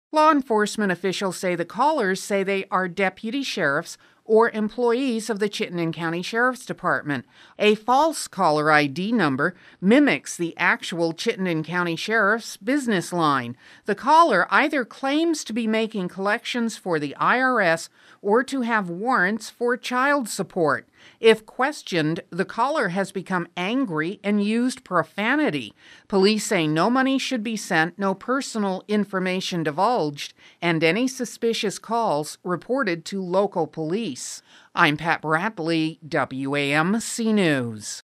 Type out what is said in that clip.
Law enforcement officials say the callers say they are deputy sheriffs or employees of the Chittenden County Sheriff's Department. A false caller ID number mimics the actual Chittenden County Sheriff's business line. The caller either claims to be making collections for the IRS or to have warrants for child support. If questioned, the caller has become angry and used profanity. Police say no money should be sent, no personal information divulged, and any suspicious calls reported to local police. I'm Pat Bradley, WAMC News.